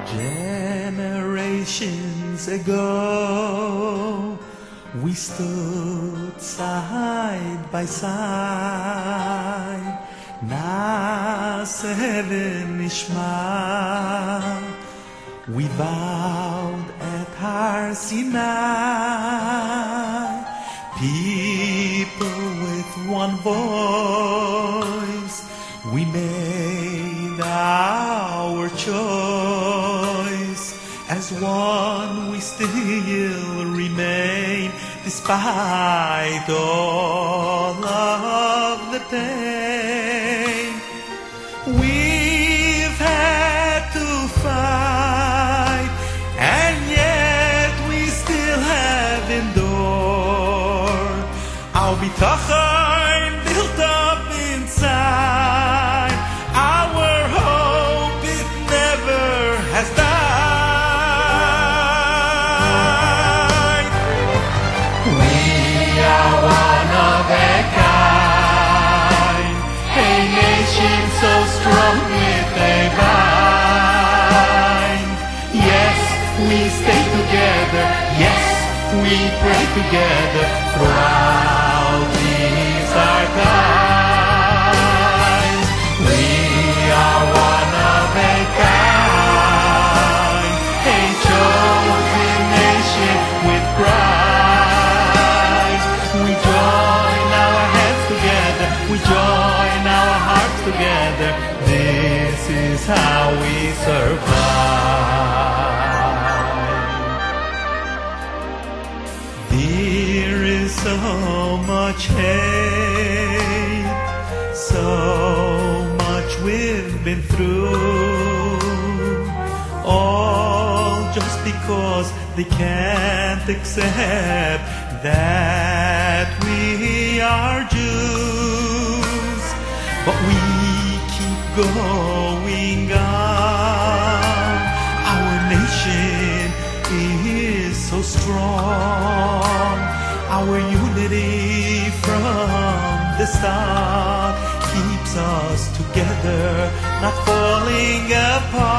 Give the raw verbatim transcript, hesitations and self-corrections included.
Generations ago, we stood side by side. Na'aseh v'nishma, we bowed at Har Sinai. People with one voice, we made our choice. As one we still remain, despite all of the pain. We've had to fight, and yet we still have endured. Our bitachon built up inside, our hope it never has died. We are one of a kind, a nation so strong with a bind. Yes, we stay together, yes, we pray together throughout these our times. We are one of a kind, a chosen nation with pride. We join our hands together, we join our hearts together. This is how we survive. There is so much hate, so much we've been through, all just because they can't accept that we are Jews. But we keep going on, our nation is so strong. Our unity from the start keeps us together, not falling apart.